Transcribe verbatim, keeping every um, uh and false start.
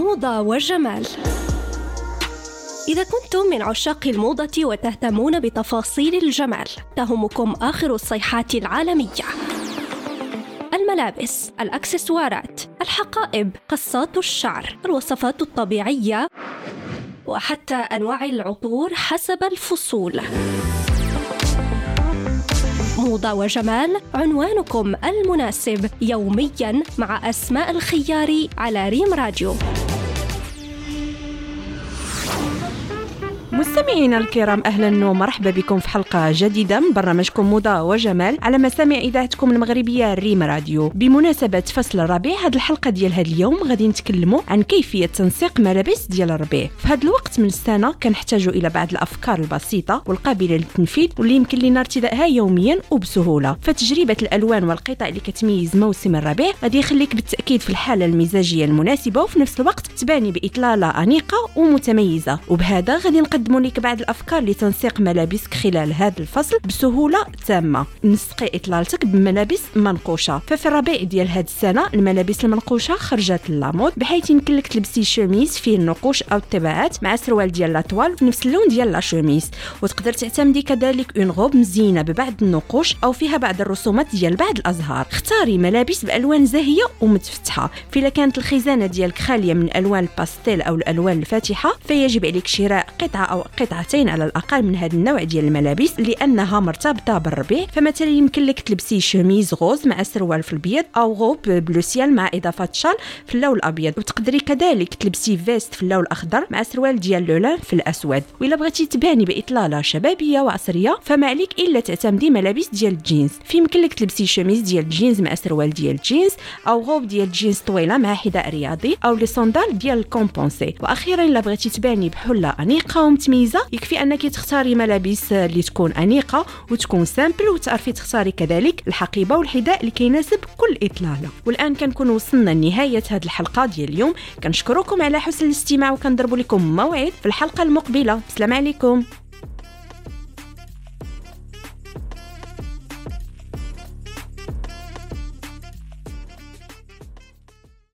موضة وجمال. إذا كنتم من عشاق الموضة وتهتمون بتفاصيل الجمال، تهمكم آخر الصيحات العالمية: الملابس، الأكسسوارات، الحقائب، قصات الشعر، الوصفات الطبيعية، وحتى أنواع العطور حسب الفصول. موضة وجمال، عنوانكم المناسب يومياً مع أسماء الخياري على ريم راديو. مستمعينا الكرام، أهلا ومرحبا بكم في حلقة جديدة من برنامجكم موضة وجمال على مسامع إذاعتكم المغربية ريم راديو. بمناسبة فصل الربيع، هذه الحلقة ديال هذا اليوم غادي نتكلموا عن كيفية تنسيق ملابس ديال الربيع. في هذا الوقت من السنة كنحتاجوا إلى بعض الأفكار البسيطة والقابلة للتنفيذ واللي يمكن لنا ارتدائها يوميا وبسهولة. فتجربة الألوان والقطع اللي كتميز موسم الربيع غادي يخليك بالتأكيد في الحالة المزاجية المناسبة، وفي نفس الوقت تباني بإطلالة أنيقة ومتميزة. وبهذا غادي نقدم نقدموا لك بعض الافكار لتنسيق ملابسك خلال هذا الفصل بسهوله تامه. نسقي اطلالتك بملابس منقوشه. ففي الربيع ديال هذه السنه الملابس المنقوشه خرجت للامود، بحيث يمكن لك تلبسي شوميز فيه النقوش او الطباعات مع سروال ديال لاطوال في نفس اللون ديال لا شوميز. وتقدر تعتمدي كذلك اون غوب مزينه ببعض النقوش او فيها بعض الرسومات ديال بعض الازهار. اختاري ملابس بالوان زاهيه ومتفتحه. فإذا كانت الخزانه ديالك خاليه من الوان الباستيل او الالوان الفاتحه، فيجب عليك شراء قطعه أو قطعتين على الأقل من هذا النوع ديال الملابس لأنها مرتبطة بالربيع. فمثلا يمكن لك تلبسي شوميز غوز مع سروال في البيض، أو غوب بلو سيال مع إضافة شال في اللون الأبيض. وتقدري كذلك تلبسي فيست في اللون الأخضر مع سروال ديال لولان في الأسود. وإلا بغيتي تباني بإطلالة شبابية وعصرية فما عليك إلا تعتمدي ملابس ديال الجينز. فيمكن لك تلبسي شوميز ديال الجينز مع سروال ديال الجينز، أو غوب ديال الجينز طويلة مع حذاء رياضي، أو لي صندال ديال الكومبونسي. وأخيرا إلا بغيتي تباني بحلة أنيقة ومتميزة، يكفي انك تختاري ملابس اللي تكون انيقه وتكون سامبل، وتعرفي تختاري كذلك الحقيبه والحذاء اللي كيناسب كل اطلاله. والان كنكون وصلنا لنهايه هذه الحلقه ديال اليوم. كنشكركم على حسن الاستماع وكنضرب لكم موعد في الحلقه المقبله. السلام عليكم.